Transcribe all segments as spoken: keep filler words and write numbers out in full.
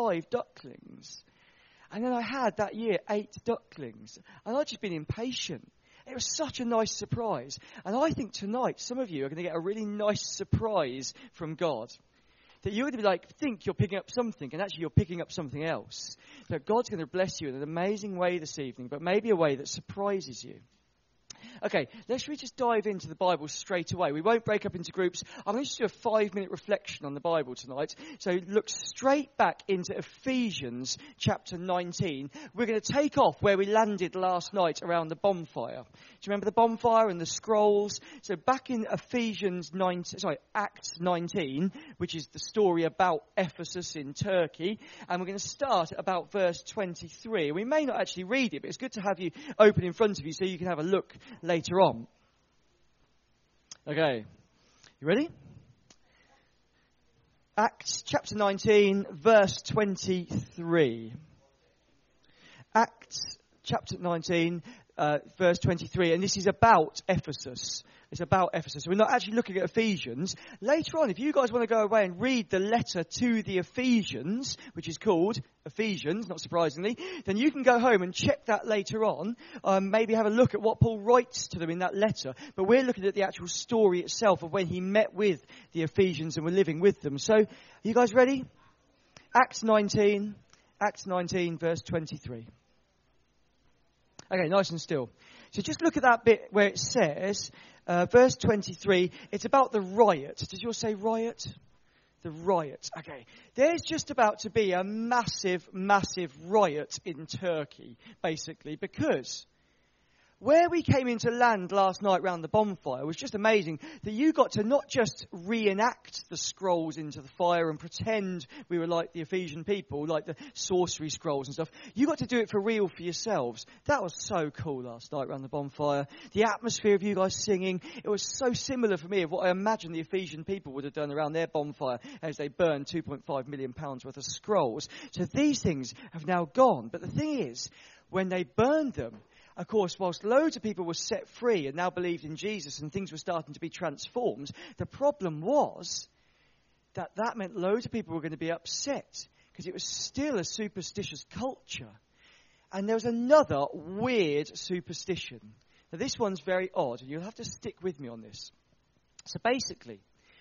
five ducklings. And then I had that year eight ducklings. And I'd just been impatient. It was such a nice surprise. And I think tonight some of you are going to get a really nice surprise from God. That you're going to be like, think you're picking up something, and actually you're picking up something else. That God's going to bless you in an amazing way this evening, but maybe a way that surprises you. Okay, let's really just dive into the Bible straight away. We won't break up into groups. I'm going to just do a five-minute reflection on the Bible tonight. So look straight back into Ephesians chapter nineteen. We're going to take off where we landed last night around the bonfire. Do you remember the bonfire and the scrolls? So back in Ephesians nineteen, sorry, Acts nineteen, which is the story about Ephesus in Turkey. And we're going to start at about verse twenty-three. We may not actually read it, but it's good to have you open in front of you so you can have a look later on. Okay, you ready? Acts chapter nineteen, verse twenty-three. Acts chapter nineteen, uh, verse twenty-three, and this is about Ephesus. It's about Ephesus. We're not actually looking at Ephesians. Later on, if you guys want to go away and read the letter to the Ephesians, which is called Ephesians, not surprisingly, then you can go home and check that later on. Um, maybe have a look at what Paul writes to them in that letter. But we're looking at the actual story itself of when he met with the Ephesians and were living with them. So, are you guys ready? Acts nineteen, Acts nineteen, verse twenty-three. Okay, nice and still. So just look at that bit where it says, uh, verse twenty-three, it's about the riot. Does yours say riot? The riot. Okay. There's just about to be a massive, massive riot in Turkey, basically, because where we came into land last night round the bonfire was just amazing that you got to not just reenact the scrolls into the fire and pretend we were like the Ephesian people, like the sorcery scrolls and stuff. You got to do it for real for yourselves. That was so cool last night round the bonfire. The atmosphere of you guys singing, it was so similar for me of what I imagine the Ephesian people would have done around their bonfire as they burned two point five million pounds worth of scrolls. So these things have now gone. But the thing is, when they burned them, of course, whilst loads of people were set free and now believed in Jesus and things were starting to be transformed, the problem was that that meant loads of people were going to be upset because it was still a superstitious culture. And there was another weird superstition. Now, this one's very odd. You'll have to stick with me on this. So basically,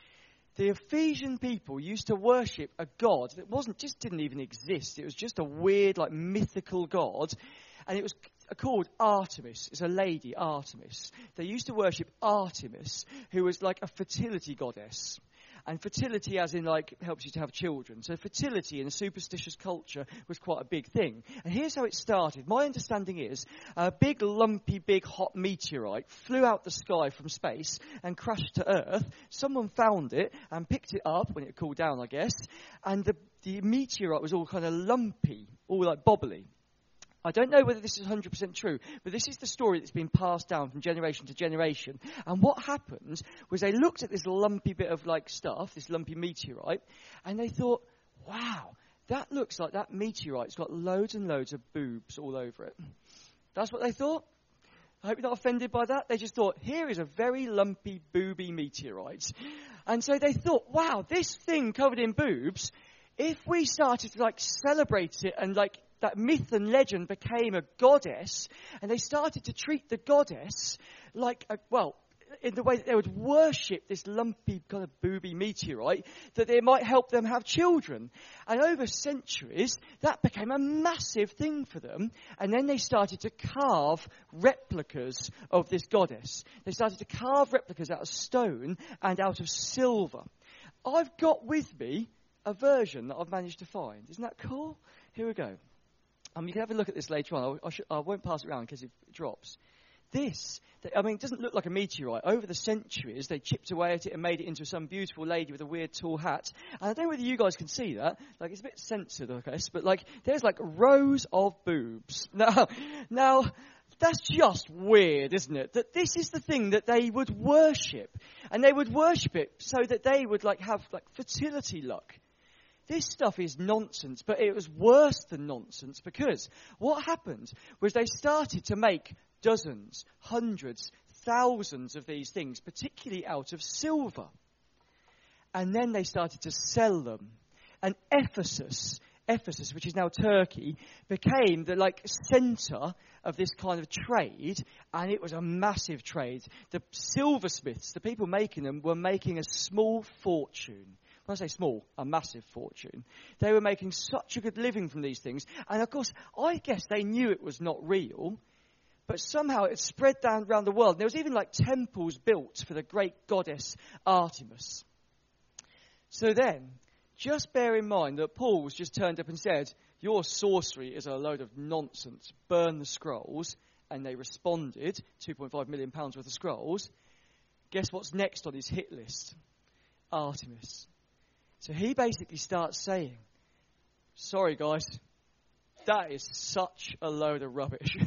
the Ephesian people used to worship a god that wasn't just didn't even exist. It was just a weird, like, mythical god. And it was called Artemis. It's a lady, Artemis. They used to worship Artemis, who was like a fertility goddess. And fertility as in like helps you to have children. So fertility in a superstitious culture was quite a big thing. And here's how it started. My understanding is a big lumpy big hot meteorite flew out the sky from space and crashed to Earth. Someone found it and picked it up when it cooled down, I guess. And the, the meteorite was all kind of lumpy, all like bobbly. I don't know whether this is one hundred percent true, but this is the story that's been passed down from generation to generation. And what happened was they looked at this lumpy bit of like stuff, this lumpy meteorite, and they thought, wow, that looks like that meteorite's got loads and loads of boobs all over it. That's what they thought. I hope you're not offended by that. They just thought, here is a very lumpy, booby meteorite. And so they thought, wow, this thing covered in boobs, if we started to like celebrate it and like that myth and legend became a goddess, and they started to treat the goddess like, a, well, in the way that they would worship this lumpy kind of booby meteorite, that it might help them have children. And over centuries, that became a massive thing for them. And then they started to carve replicas of this goddess. They started to carve replicas out of stone and out of silver. I've got with me a version that I've managed to find. Isn't that cool? Here we go. Um, you can have a look at this later on. I'll, I, should, I won't pass it around because it drops. This, I mean, it doesn't look like a meteorite. Over the centuries, they chipped away at it and made it into some beautiful lady with a weird tall hat. And I don't know whether you guys can see that. Like, it's a bit censored, I guess. But, like, there's, like, rows of boobs. Now, now, that's just weird, isn't it? That this is the thing that they would worship. And they would worship it so that they would, like, have, like, fertility luck. This stuff is nonsense, but it was worse than nonsense because what happened was they started to make dozens, hundreds, thousands of these things, particularly out of silver. And then they started to sell them. And Ephesus, Ephesus, which is now Turkey, became the like centre of this kind of trade, and it was a massive trade. The silversmiths, the people making them, were making a small fortune. When I say small, a massive fortune. They were making such a good living from these things. And of course, I guess they knew it was not real, but somehow it spread down around the world. And there was even like temples built for the great goddess Artemis. So then, just bear in mind that Paul was just turned up and said, your sorcery is a load of nonsense. Burn the scrolls. And they responded, two point five million pounds worth of scrolls. Guess what's next on his hit list? Artemis. So he basically starts saying, sorry guys, that is such a load of rubbish.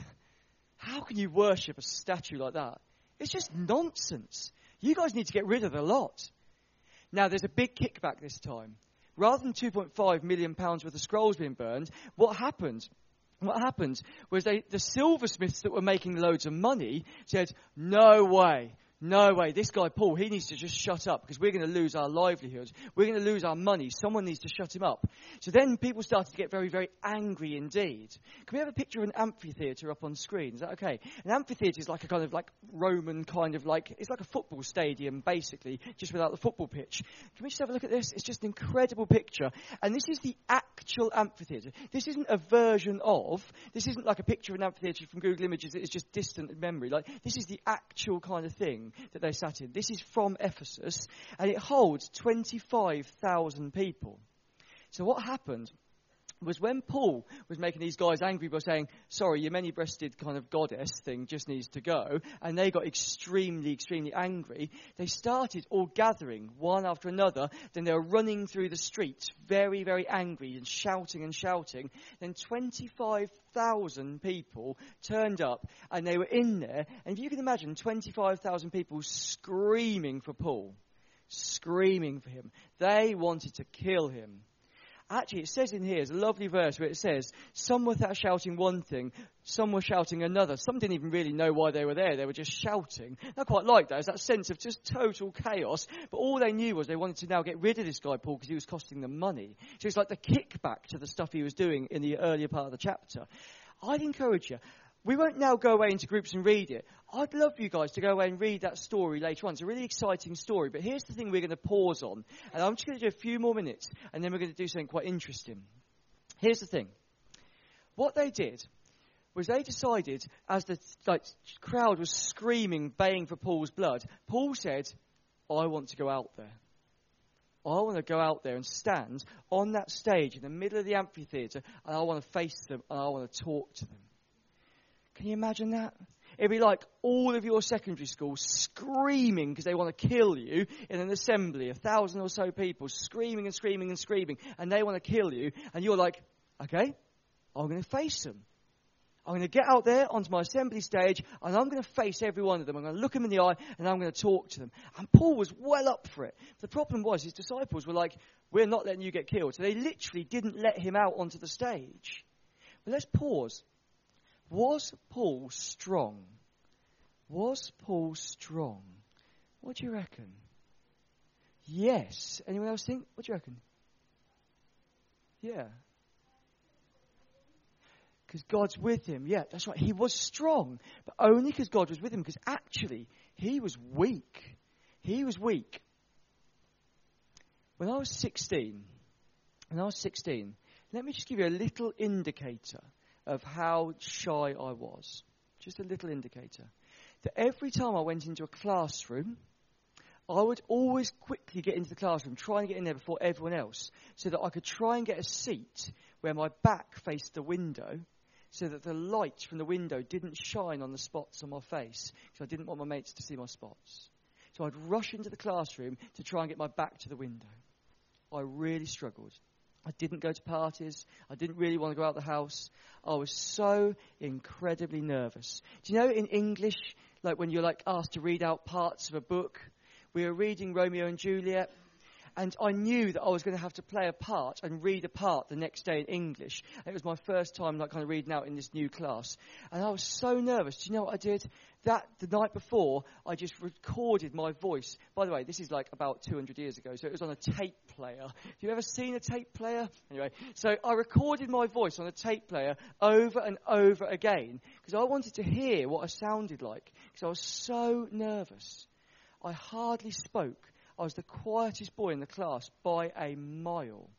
How can you worship a statue like that? It's just nonsense. You guys need to get rid of the lot. Now there's a big kickback this time. Rather than two point five million pounds worth of scrolls being burned, what happened? What happened was they, the silversmiths that were making loads of money said, no way. No way, this guy Paul, he needs to just shut up because we're going to lose our livelihoods. We're going to lose our money. Someone needs to shut him up. So then people started to get very, very angry indeed. Can we have a picture of an amphitheatre up on screen? Is that okay? An amphitheatre is like a kind of like Roman kind of like, it's like a football stadium basically, just without the football pitch. Can we just have a look at this? It's just an incredible picture. And this is the actual amphitheatre. This isn't a version of, this isn't like a picture of an amphitheatre from Google Images that is just distant memory. Like this is the actual kind of thing that they sat in. This is from Ephesus, and it holds twenty-five thousand people. So what happened was when Paul was making these guys angry by saying, sorry, your many-breasted kind of goddess thing just needs to go, and they got extremely, extremely angry, they started all gathering, one after another. Then they were running through the streets, very, very angry, and shouting and shouting. Then twenty-five thousand people turned up, and they were in there. And if you can imagine twenty-five thousand people screaming for Paul, screaming for him. They wanted to kill him. Actually, it says in here, there's a lovely verse where it says, some were shouting one thing, some were shouting another. Some didn't even really know why they were there. They were just shouting. I quite like that. It's that sense of just total chaos. But all they knew was they wanted to now get rid of this guy, Paul, because he was costing them money. So it's like the kickback to the stuff he was doing in the earlier part of the chapter. I'd encourage you. We won't now go away into groups and read it. I'd love you guys to go away and read that story later on. It's a really exciting story. But here's the thing we're going to pause on. And I'm just going to do a few more minutes. And then we're going to do something quite interesting. Here's the thing. What they did was they decided, as the like, crowd was screaming, baying for Paul's blood, Paul said, I want to go out there. I want to go out there and stand on that stage in the middle of the amphitheatre. And I want to face them and I want to talk to them. Can you imagine that? It'd be like all of your secondary schools screaming because they want to kill you in an assembly, a thousand or so people screaming and screaming and screaming, and they want to kill you, and you're like, okay, I'm going to face them. I'm going to get out there onto my assembly stage, and I'm going to face every one of them. I'm going to look them in the eye, and I'm going to talk to them. And Paul was well up for it. The problem was his disciples were like, we're not letting you get killed. So they literally didn't let him out onto the stage. But let's pause. Was Paul strong? Was Paul strong? What do you reckon? Yes. Anyone else think? What do you reckon? Yeah. Because God's with him. Yeah, that's right. He was strong, but only because God was with him. Because actually, he was weak. He was weak. When I was sixteen, when I was sixteen, let me just give you a little indicator of how shy I was. Just a little indicator. That every time I went into a classroom, I would always quickly get into the classroom, try and get in there before everyone else, so that I could try and get a seat where my back faced the window, so that the light from the window didn't shine on the spots on my face, because I didn't want my mates to see my spots. So I'd rush into the classroom to try and get my back to the window. I really struggled. I didn't go to parties. I didn't really want to go out the house. I was so incredibly nervous. Do you know in English, like when you're like asked to read out parts of a book, we were reading Romeo and Juliet, And I knew that I was going to have to play a part and read a part the next day in English. And it was my first time like kind of reading out in this new class. And I was so nervous. Do you know what I did? That the night before, I just recorded my voice. By the way, this is like about two hundred years ago, so it was on a tape player. Have you ever seen a tape player? Anyway, so I recorded my voice on a tape player over and over again because I wanted to hear what I sounded like because I was so nervous. I hardly spoke. I was the quietest boy in the class by a mile.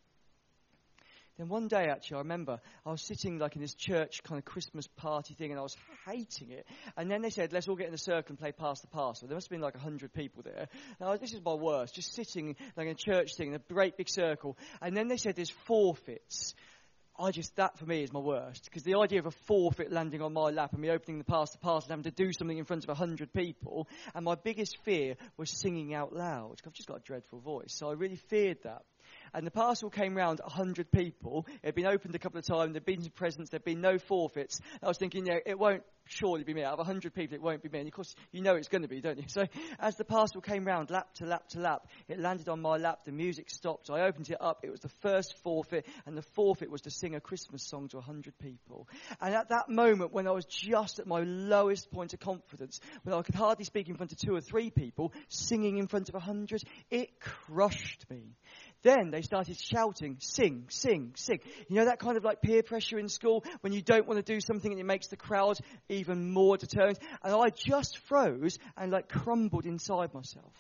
Then one day, actually, I remember I was sitting like in this church kind of Christmas party thing, and I was hating it. And then they said, let's all get in a circle and play pass the parcel. There must have been like a hundred people there. Now, this is my worst, just sitting like in a church thing in a great big circle. And then they said there's forfeits. I just, that for me is my worst, because the idea of a forfeit landing on my lap and me opening the pass the parcel and having to do something in front of a hundred people, and my biggest fear was singing out loud. I've just got a dreadful voice, so I really feared that. And the parcel came round a hundred people. It had been opened a couple of times. There'd been some presents. There'd been no forfeits. I was thinking, yeah, it won't surely be me. Out of a hundred people, it won't be me. And of course, you know it's going to be, don't you? So as the parcel came round, lap to lap to lap, it landed on my lap. The music stopped. I opened it up. It was the first forfeit, and the forfeit was to sing a Christmas song to a hundred people. And at that moment, when I was just at my lowest point of confidence, when I could hardly speak in front of two or three people, singing in front of a hundred, it crushed me. Then they started shouting, sing, sing, sing. You know that kind of like peer pressure in school when you don't want to do something and it makes the crowd even more determined? And I just froze and like crumbled inside myself.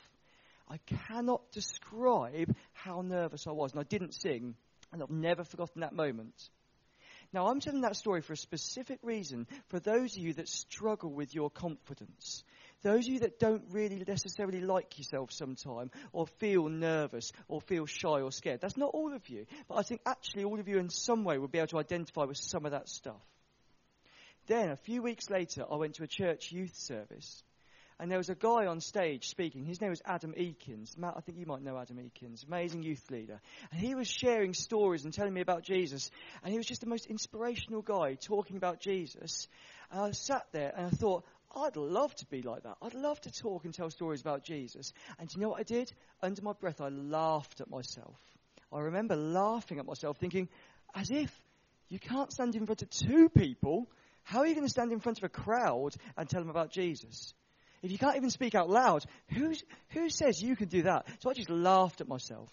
I cannot describe how nervous I was. And I didn't sing, and I've never forgotten that moment. Now, I'm telling that story for a specific reason, for those of you that struggle with your confidence. Those of you that don't really necessarily like yourself sometime, or feel nervous, or feel shy or scared. That's not all of you. But I think actually all of you in some way will be able to identify with some of that stuff. Then, a few weeks later, I went to a church youth service. And there was a guy on stage speaking. His name was Adam Eakins. Matt, I think you might know Adam Eakins. Amazing youth leader. And he was sharing stories and telling me about Jesus. And he was just the most inspirational guy talking about Jesus. And I sat there and I thought, I'd love to be like that. I'd love to talk and tell stories about Jesus. And do you know what I did? Under my breath, I laughed at myself. I remember laughing at myself, thinking, as if you can't stand in front of two people. How are you going to stand in front of a crowd and tell them about Jesus? If you can't even speak out loud, who's, who says you can do that? So I just laughed at myself.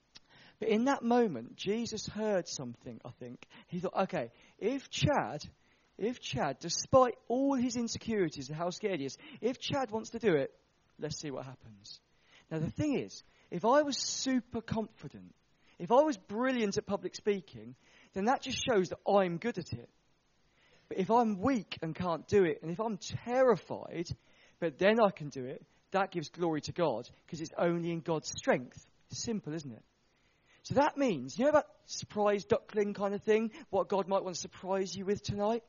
But in that moment, Jesus heard something, I think. He thought, okay, if Chad, if Chad, despite all his insecurities and how scared he is, if Chad wants to do it, let's see what happens. Now, the thing is, if I was super confident, if I was brilliant at public speaking, then that just shows that I'm good at it. But if I'm weak and can't do it, and if I'm terrified, but then I can do it, that gives glory to God, because it's only in God's strength. Simple, isn't it? So that means, you know about surprise duckling kind of thing? What God might want to surprise you with tonight?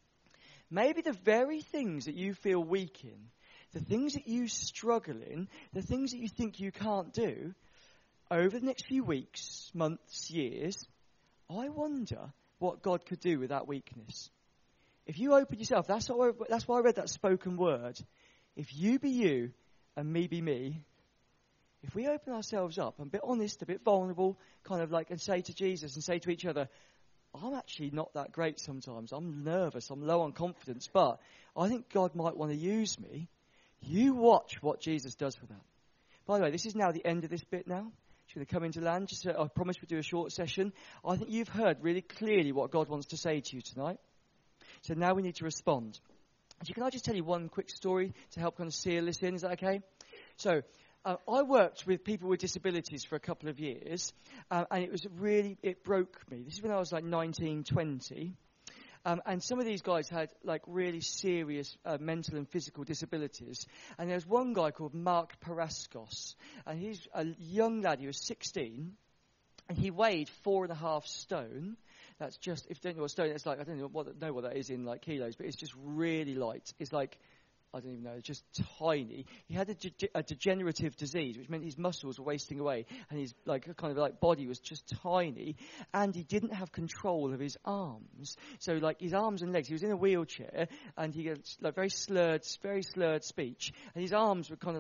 Maybe the very things that you feel weak in, the things that you struggle in, the things that you think you can't do, over the next few weeks, months, years, I wonder what God could do with that weakness. If you open yourself, that's why I, that's why I read that spoken word. If you be you and me be me, if we open ourselves up and a bit honest, a bit vulnerable, kind of like, and say to Jesus and say to each other, I'm actually not that great sometimes. I'm nervous. I'm low on confidence, but I think God might want to use me. You watch what Jesus does with that. By the way, this is now the end of this bit now. She's going to come into land. Just, uh, I promise we'll do a short session. I think you've heard really clearly what God wants to say to you tonight. So now we need to respond. So can I just tell you one quick story to help kind of seal this in? Is that okay? So uh, I worked with people with disabilities for a couple of years, uh, and it was really, it broke me. This is when I was like nineteen, twenty. Um, and some of these guys had like really serious uh, mental and physical disabilities. And there's one guy called Mark Paraskos, and he's a young lad. He was sixteen, and he weighed four and a half stone. That's just, if you don't know what stone, it's like, I don't know what, know what that is in like kilos, but it's just really light. It's like, I don't even know, it's just tiny. He had a, de- a degenerative disease, which meant his muscles were wasting away, and his like kind of like body was just tiny, and he didn't have control of his arms. So like his arms and legs, he was in a wheelchair, and he had like very slurred, very slurred speech, and his arms were kind of like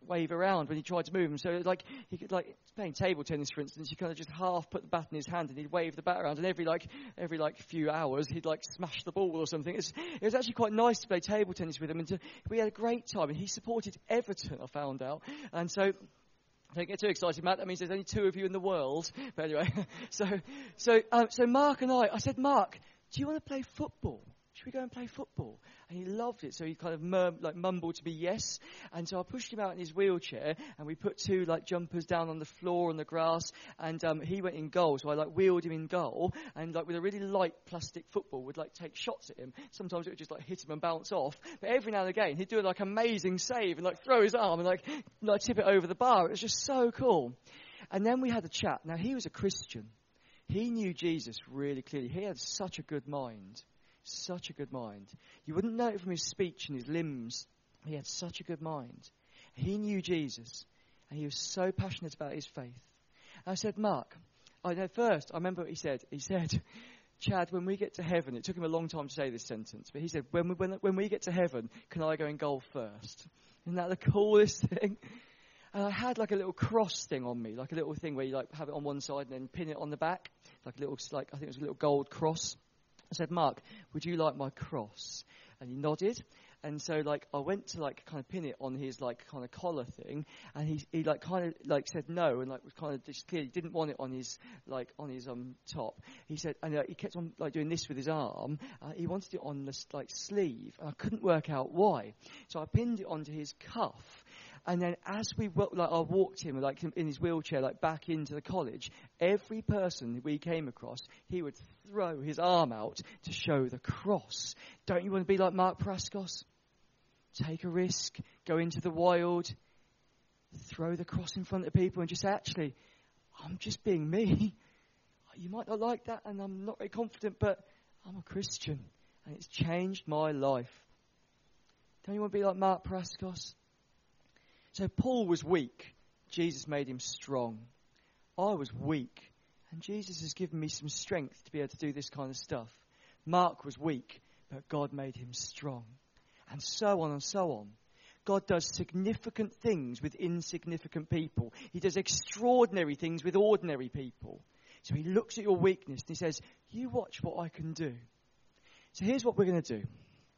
wave around when he tried to move him. So like he could like playing table tennis, for instance, you kind of just half put the bat in his hand and he'd wave the bat around, and every like every like few hours he'd like smash the ball or something. It's, it was actually quite nice to play table tennis with him, and to, we had a great time. And he supported Everton, I found out, and so. Don't get too excited, Matt. That means there's only two of you in the world. But anyway, so so um, so Mark and I, I said, Mark, do you want to play football? Should we go and play football? And he loved it, so he kind of murm, like mumbled to me yes. And so I pushed him out in his wheelchair, and we put two like jumpers down on the floor on the grass, and um, he went in goal. So I like wheeled him in goal, and like with a really light plastic football, would like take shots at him. Sometimes it would just like hit him and bounce off, but every now and again he'd do a like amazing save and like throw his arm and like like tip it over the bar. It was just so cool. And then we had a chat. Now he was a Christian. He knew Jesus really clearly. He had such a good mind. Such a good mind. You wouldn't know it from his speech and his limbs. He had such a good mind. He knew Jesus, and he was so passionate about his faith. And I said, Mark, I know first, I remember what he said. He said, Chad, when we get to heaven, it took him a long time to say this sentence, but he said, when we, when, when we get to heaven, can I go in goal first? Isn't that the coolest thing? And I had like a little cross thing on me, like a little thing where you like have it on one side and then pin it on the back, like a little, like I think it was a little gold cross. I said, Mark, would you like my cross? And he nodded. And so, like, I went to, like, kind of pin it on his, like, kind of collar thing. And he, he like, kind of, like, said no. And, like, was kind of just clearly didn't want it on his, like, on his um top. He said, and uh, he kept on, like, doing this with his arm. Uh, he wanted it on the, like, sleeve. And I couldn't work out why. So I pinned it onto his cuff. And then as we, like, I walked him, like, in his wheelchair, like, back into the college, every person we came across, he would throw his arm out to show the cross. Don't you want to be like Mark Praskos? Take a risk, go into the wild, throw the cross in front of people and just say, actually, I'm just being me. You might not like that, and I'm not very confident, but I'm a Christian, and it's changed my life. Don't you want to be like Mark Praskos? So Paul was weak. Jesus made him strong. I was weak. And Jesus has given me some strength to be able to do this kind of stuff. Mark was weak, but God made him strong. And so on and so on. God does significant things with insignificant people. He does extraordinary things with ordinary people. So he looks at your weakness and he says, you watch what I can do. So here's what we're going to do.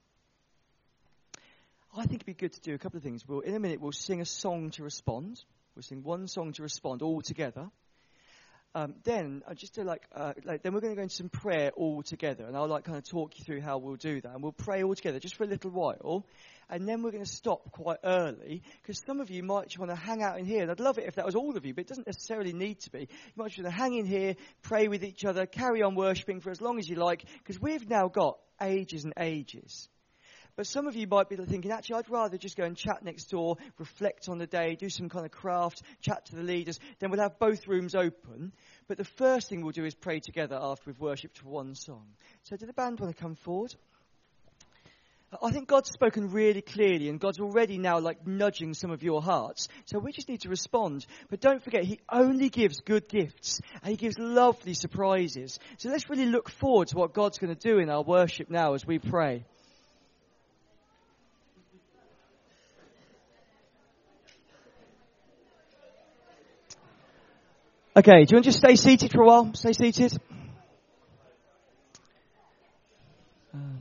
I think it'd be good to do a couple of things. We'll, in a minute, we'll sing a song to respond. We'll sing one song to respond all together. Um, then, uh, just to like, uh, like, then we're going to go into some prayer all together, and I'll like kind of talk you through how we'll do that, and we'll pray all together just for a little while, and then we're going to stop quite early because some of you might just want to hang out in here, and I'd love it if that was all of you, but it doesn't necessarily need to be. You might just want to hang in here, pray with each other, carry on worshipping for as long as you like, because we've now got ages and ages. But some of you might be thinking, actually, I'd rather just go and chat next door, reflect on the day, do some kind of craft, chat to the leaders. Then we'll have both rooms open. But the first thing we'll do is pray together after we've worshipped for one song. So do the band want to come forward? I think God's spoken really clearly, and God's already now like nudging some of your hearts. So we just need to respond. But don't forget, he only gives good gifts, and he gives lovely surprises. So let's really look forward to what God's going to do in our worship now as we pray. Okay, do you want to just stay seated for a while? Stay seated. Um,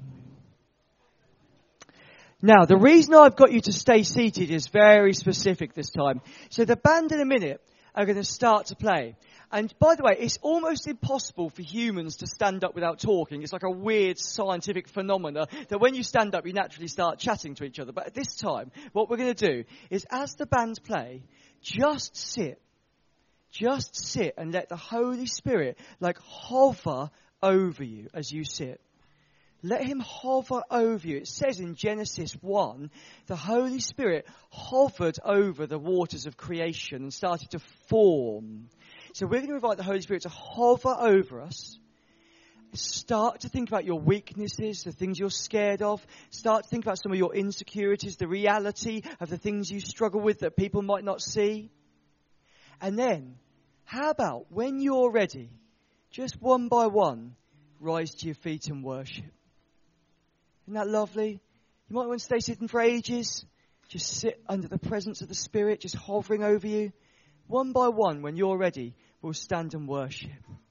now, the reason I've got you to stay seated is very specific this time. So the band in a minute are going to start to play. And by the way, it's almost impossible for humans to stand up without talking. It's like a weird scientific phenomena that when you stand up, you naturally start chatting to each other. But at this time, what we're going to do is as the band play, just sit. Just sit and let the Holy Spirit like hover over you as you sit. Let him hover over you. It says in Genesis one, the Holy Spirit hovered over the waters of creation and started to form. So we're going to invite the Holy Spirit to hover over us. Start to think about your weaknesses, the things you're scared of. Start to think about some of your insecurities, the reality of the things you struggle with that people might not see. And then, how about when you're ready, just one by one, rise to your feet and worship. Isn't that lovely? You might want to stay sitting for ages. Just sit under the presence of the Spirit, just hovering over you. One by one, when you're ready, we'll stand and worship.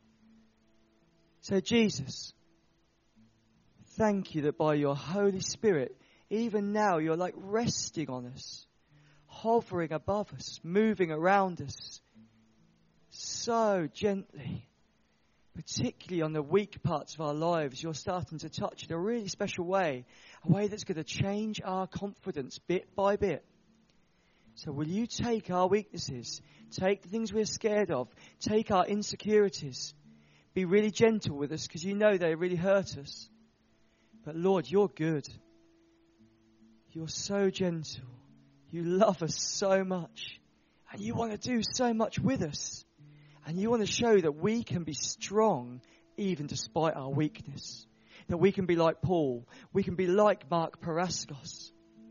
So Jesus, thank you that by your Holy Spirit, even now you're like resting on us, hovering above us, moving around us so gently. Particularly on the weak parts of our lives, you're starting to touch in a really special way, a way that's going to change our confidence bit by bit. So will you take our weaknesses, take the things we're scared of, take our insecurities, be really gentle with us because you know they really hurt us. But Lord, you're good. You're so gentle. You love us so much. And you want to do so much with us. And you want to show that we can be strong even despite our weakness. That we can be like Paul. We can be like Mark Paraskos.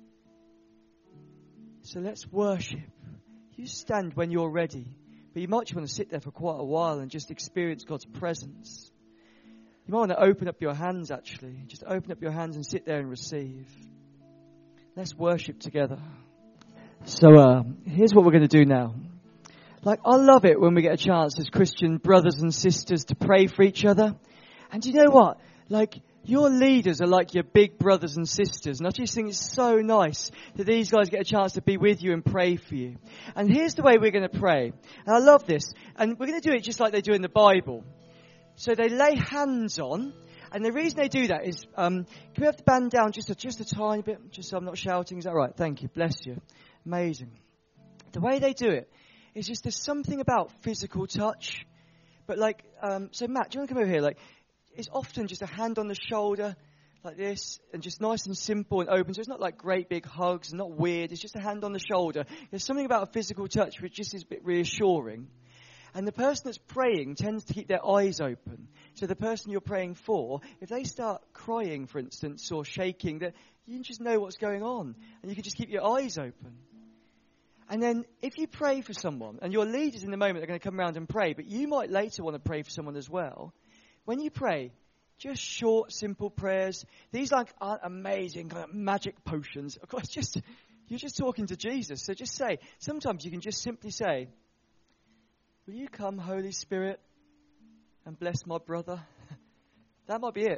So let's worship. You stand when you're ready. But you might just want to sit there for quite a while and just experience God's presence. You might want to open up your hands actually. Just open up your hands and sit there and receive. Let's worship together. So uh, here's what we're going to do now. Like, I love it when we get a chance as Christian brothers and sisters to pray for each other. And do you know what? Like, your leaders are like your big brothers and sisters. And I just think it's so nice that these guys get a chance to be with you and pray for you. And here's the way we're going to pray. And I love this. And we're going to do it just like they do in the Bible. So they lay hands on. And the reason they do that is, um, can we have the band down just a, just a tiny bit? Just so I'm not shouting. Is that right? Thank you. Bless you. Amazing. The way they do it, it's just there's something about physical touch. But like, um, so Matt, do you want to come over here? Like, it's often just a hand on the shoulder like this and just nice and simple and open. So it's not like great big hugs and not weird. It's just a hand on the shoulder. There's something about a physical touch which just is a bit reassuring. And the person that's praying tends to keep their eyes open. So the person you're praying for, if they start crying, for instance, or shaking, that you can just know what's going on. And you can just keep your eyes open. And then if you pray for someone, and your leaders in the moment are going to come around and pray, but you might later want to pray for someone as well. When you pray, just short, simple prayers. These like aren't amazing kind of magic potions. Of course, just you're just talking to Jesus. So just say, sometimes you can just simply say, will you come, Holy Spirit, and bless my brother? That might be it.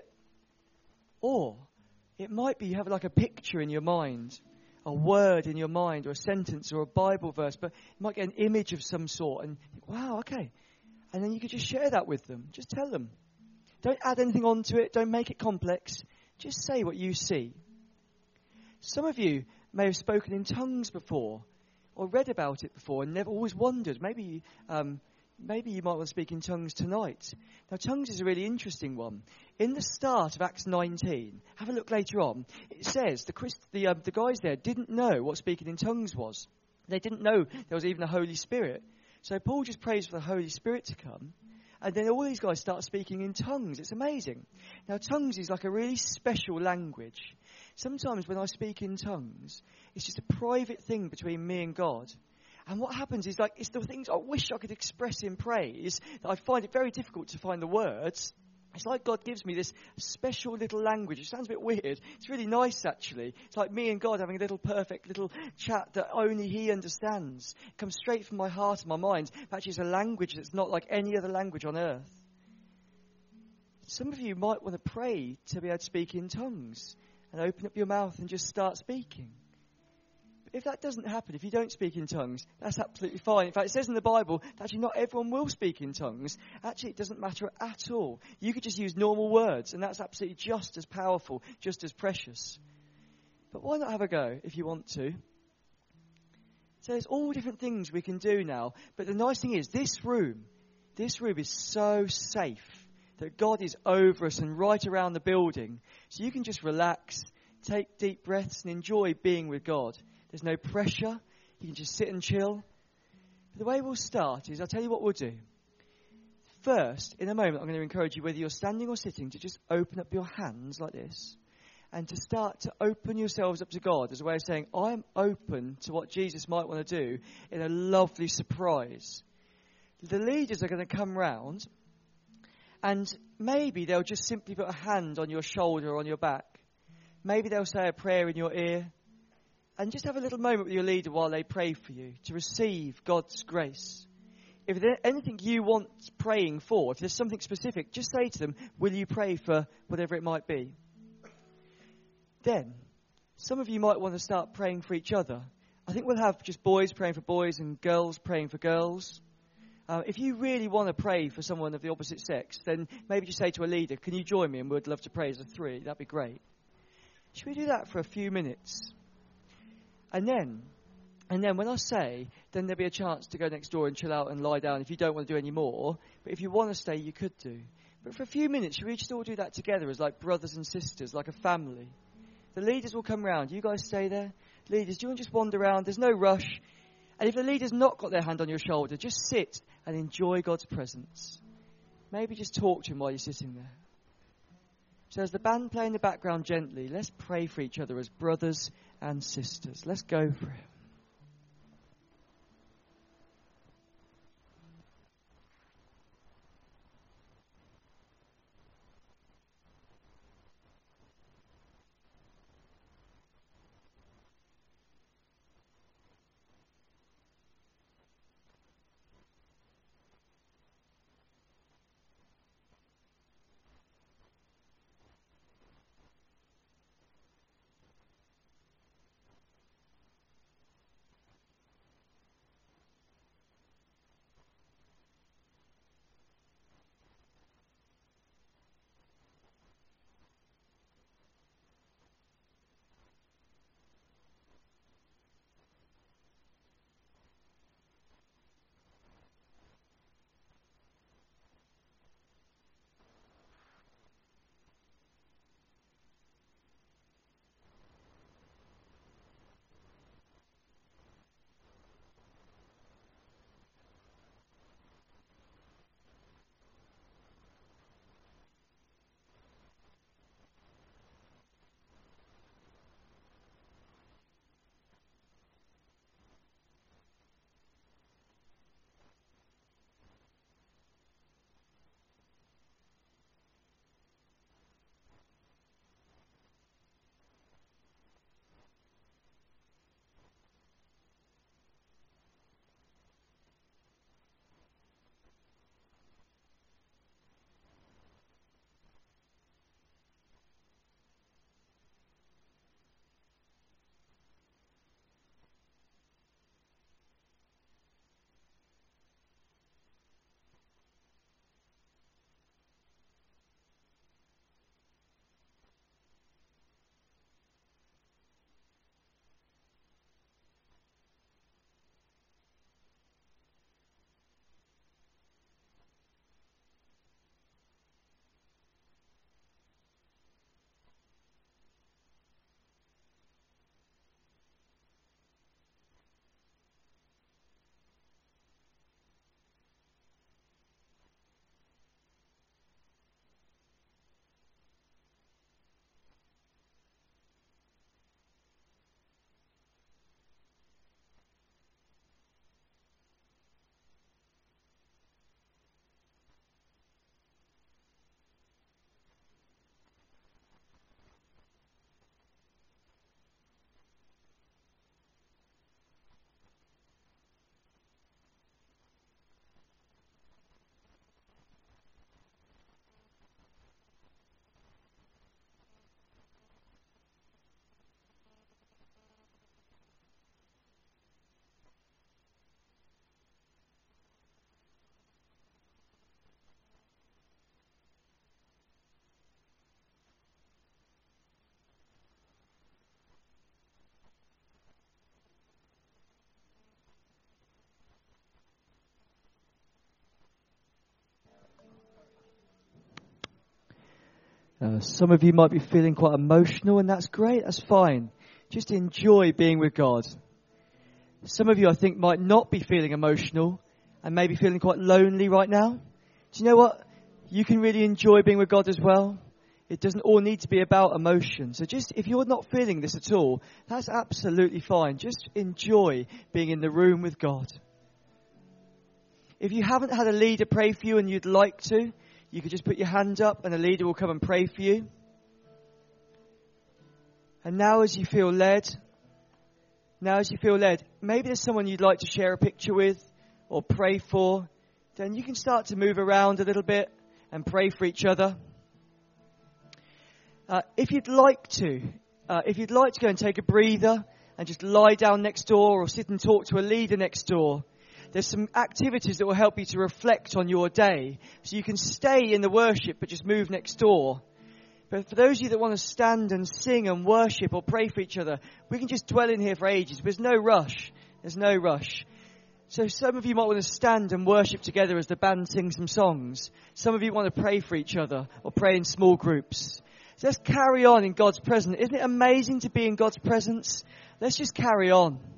Or it might be you have like a picture in your mind, a word in your mind, or a sentence, or a Bible verse, but you might get an image of some sort and think, wow, okay. And then you could just share that with them. Just tell them. Don't add anything onto it. Don't make it complex. Just say what you see. Some of you may have spoken in tongues before or read about it before and never always wondered. Maybe um, maybe you might want to speak in tongues tonight. Now, tongues is a really interesting one. In the start of Acts nineteen, have a look later on, it says the Christ, the, um, the guys there didn't know what speaking in tongues was. They didn't know there was even a Holy Spirit. So Paul just prays for the Holy Spirit to come. And then all these guys start speaking in tongues. It's amazing. Now, tongues is like a really special language. Sometimes when I speak in tongues, it's just a private thing between me and God. And what happens is, like, it's the things I wish I could express in praise that I find it very difficult to find the words. It's like God gives me this special little language. It sounds a bit weird. It's really nice, actually. It's like me and God having a little perfect little chat that only He understands. It comes straight from my heart and my mind. But actually, it's a language that's not like any other language on earth. Some of you might want to pray to be able to speak in tongues and open up your mouth and just start speaking. If that doesn't happen, if you don't speak in tongues, that's absolutely fine. In fact, it says in the Bible that actually not everyone will speak in tongues. Actually, it doesn't matter at all. You could just use normal words, and that's absolutely just as powerful, just as precious. But why not have a go if you want to? So there's all different things we can do now. But the nice thing is, this room, this room is so safe that God is over us and right around the building. So you can just relax, take deep breaths, and enjoy being with God. There's no pressure. You can just sit and chill. But the way we'll start is, I'll tell you what we'll do. First, in a moment, I'm going to encourage you, whether you're standing or sitting, to just open up your hands like this and to start to open yourselves up to God as a way of saying, I'm open to what Jesus might want to do in a lovely surprise. The leaders are going to come round and maybe they'll just simply put a hand on your shoulder or on your back. Maybe they'll say a prayer in your ear. And just have a little moment with your leader while they pray for you to receive God's grace. If there's anything you want praying for, if there's something specific, just say to them, will you pray for whatever it might be? Then, some of you might want to start praying for each other. I think we'll have just boys praying for boys and girls praying for girls. Uh, if you really want to pray for someone of the opposite sex, then maybe just say to a leader, can you join me? And we'd love to pray as a three. That'd be great. Should we do that for a few minutes? And then, and then when I say, then there'll be a chance to go next door and chill out and lie down if you don't want to do any more. But if you want to stay, you could do. But for a few minutes, should we just all do that together as like brothers and sisters, like a family? The leaders will come round. You guys stay there. Leaders, do you want to just wander around? There's no rush. And if the leader's not got their hand on your shoulder, just sit and enjoy God's presence. Maybe just talk to him while you're sitting there. So as the band play in the background gently, let's pray for each other as brothers and sisters. Let's go for it. Uh, some of you might be feeling quite emotional, and that's great. That's fine. Just enjoy being with God. Some of you, I think, might not be feeling emotional and maybe feeling quite lonely right now. Do you know what? You can really enjoy being with God as well. It doesn't all need to be about emotion. So just, if you're not feeling this at all, that's absolutely fine. Just enjoy being in the room with God. If you haven't had a leader pray for you and you'd like to, you could just put your hand up and a leader will come and pray for you. And now as you feel led, Now, as you feel led, maybe there's someone you'd like to share a picture with or pray for. Then you can start to move around a little bit and pray for each other. Uh, if you'd like to, uh, if you'd like to go and take a breather and just lie down next door or sit and talk to a leader next door, there's some activities that will help you to reflect on your day. So you can stay in the worship but just move next door. But for those of you that want to stand and sing and worship or pray for each other, we can just dwell in here for ages. There's no rush. There's no rush. So some of you might want to stand and worship together as the band sings some songs. Some of you want to pray for each other or pray in small groups. So let's carry on in God's presence. Isn't it amazing to be in God's presence? Let's just carry on.